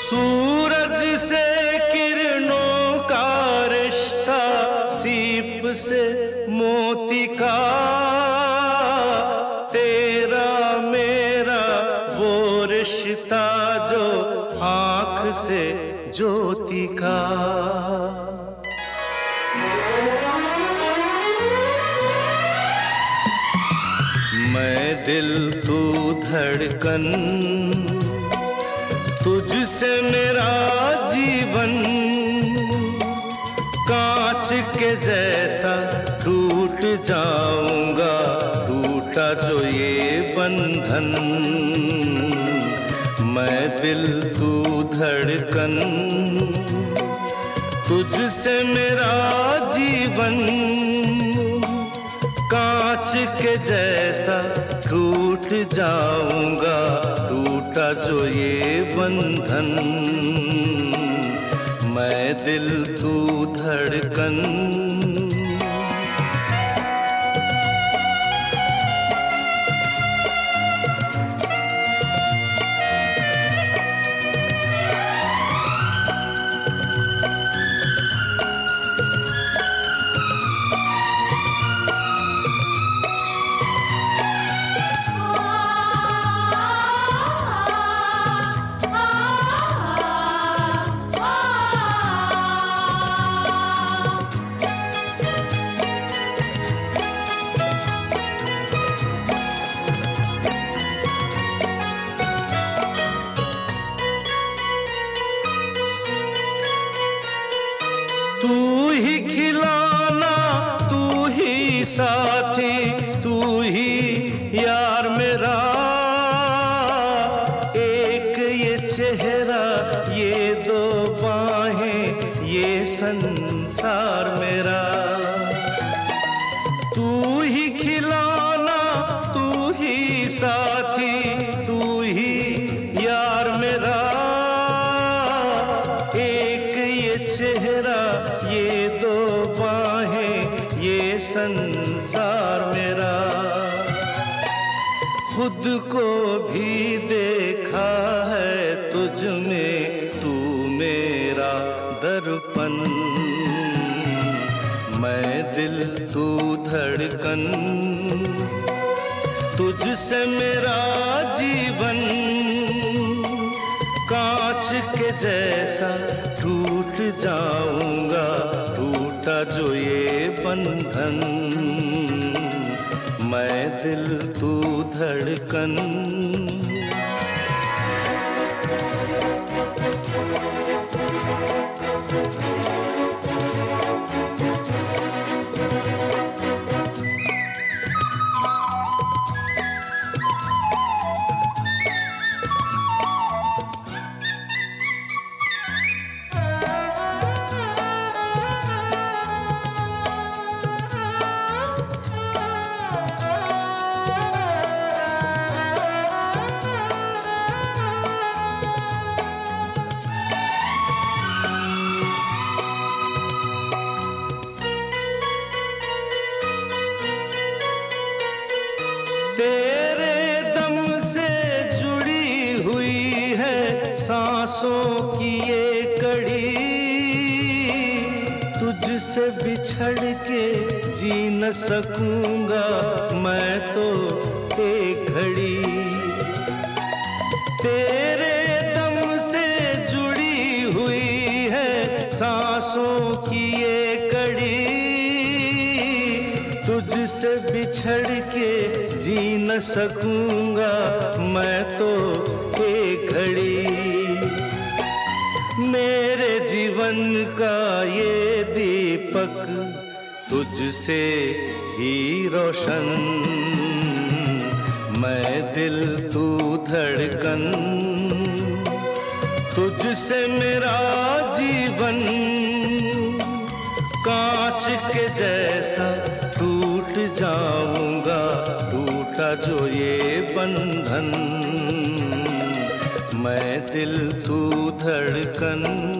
सूरज से किरणों का रिश्ता, सीप से मोती का, तेरा मेरा वो रिश्ता जो आँख से ज्योति का। मैं दिल तू धड़कन, तुझसे मेरा जीवन, कांच के जैसा टूट जाऊंगा, टूटा जो ये बंधन। मैं दिल तू धड़कन, तुझसे मेरा जीवन, कांच के जैसा टूट जाऊंगा, टूटा जो ये बंधन। मैं दिल तू धड़कन। तू ही खिलाना, तू ही साथी, तू ही यार मेरा, एक ये चेहरा, ये दो बाहें, ये संसार मेरा। तू ही खिलाना, तू ही साथी, तू ही यार मेरा, एक ये चेहरा, ये दो बाहें, ये संसार मेरा। खुद को भी देखा है तुझ में, तू मेरा दर्पण। मैं दिल तू धड़कन, तुझसे मेरा जीवन, कांच के जैसा टूट जाऊंगा, टूटा जो ये बंधन। मैं दिल तू धड़कन। तेरे दम से जुड़ी हुई है सांसों की ये कड़ी, तुझसे बिछड़ के जी न सकूंगा मैं तो एक घड़ी। तेरे दम से जुड़ी हुई है सांसों की ये कड़ी, तुझसे बिछड़ के जी न सकूंगा मैं तो एक घड़ी। मेरे जीवन का ये दीपक तुझसे ही रोशन। मैं दिल तू धड़कन, तुझसे मेरा जीवन, कांच के जैसा टूट जाऊंगा, टूटा जो ये बंधन। मैं दिल तू धड़कन।